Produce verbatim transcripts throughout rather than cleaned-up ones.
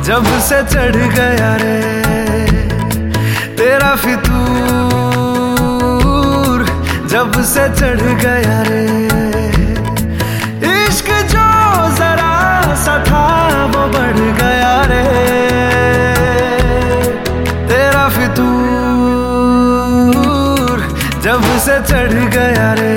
जब से चढ़ गया रे तेरा फितूर, जब से चढ़ गया रे इश्क जो जरा सा था वो बढ़ गया रे तेरा फितूर, जब से चढ़ गया रे।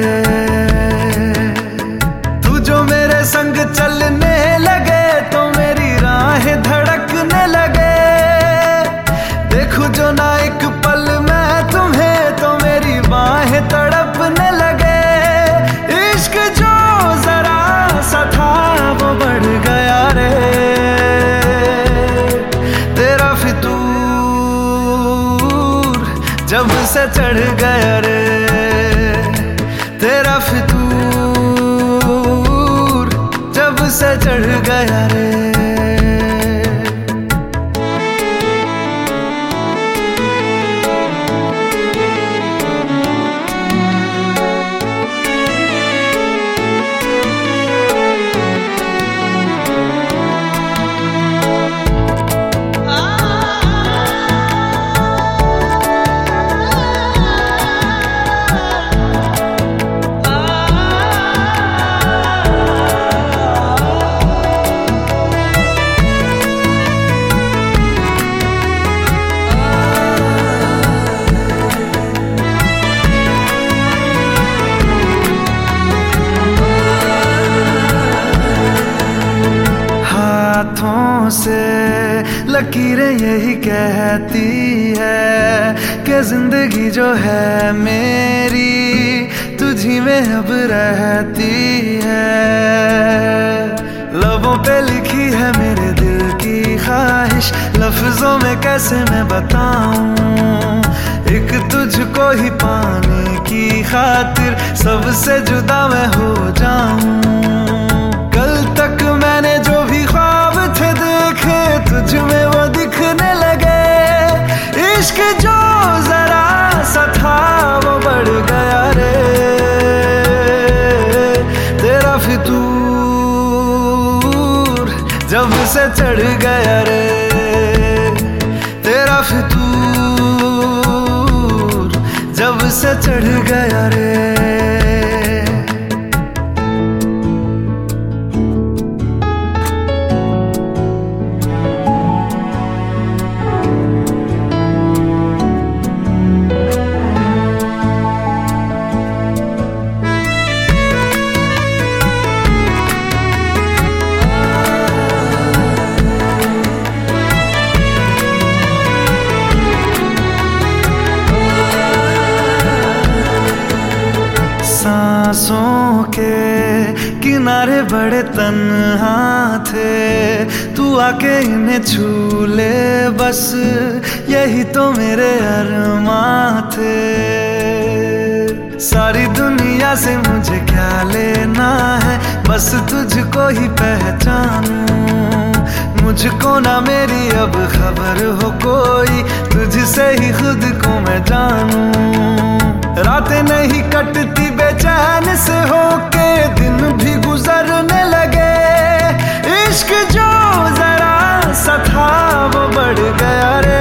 तू जो मेरे संग चलने लगे तो मेरी राहें धड़कने लगे, देखूं जो ना एक पल मैं तुम्हें तो मेरी बाहें तड़पने लगे। इश्क जो जरा सा था वो बढ़ गया रे तेरा फितूर, जब से चढ़ गया रे तेरा फितूर, जब से चढ़ गया रे। हाथों से लकीरें यही कहती है कि जिंदगी जो है मेरी तुझी में अब रहती है। लबों पे लिखी है मेरे दिल की ख्वाहिश, लफ्जों में कैसे मैं बताऊं, एक तुझको ही पाने की खातिर सबसे जुदा मैं हो जाऊं। कल तक मैंने जो भी ख्वाब थे देखे तुझ में वो दिखने लगे, इश्क जो जरा सा था वो बढ़ गया रे तेरा फितूर, जब से चढ़ गया रे तेरा फितूर, जब से चढ़ गया रे। सांसों के किनारे बड़े तन्हा थे, तू आके इन्हें छू ले बस यही तो मेरे अरमां थे। सारी दुनिया से मुझे क्या लेना है, बस तुझको ही पहचानूं, मुझको ना मेरी अब खबर हो कोई, तुझसे ही खुद को मैं जानूं। रातें नहीं कटती बेचैन से होके दिन भी गुजरने लगे, इश्क जो जरा सा था वो बढ़ गया रे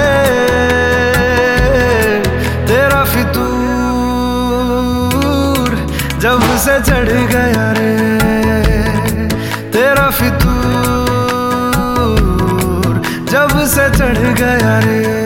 तेरा फितूर, जब से चढ़ गया रे तेरा फितूर, जब से चढ़ गया रे।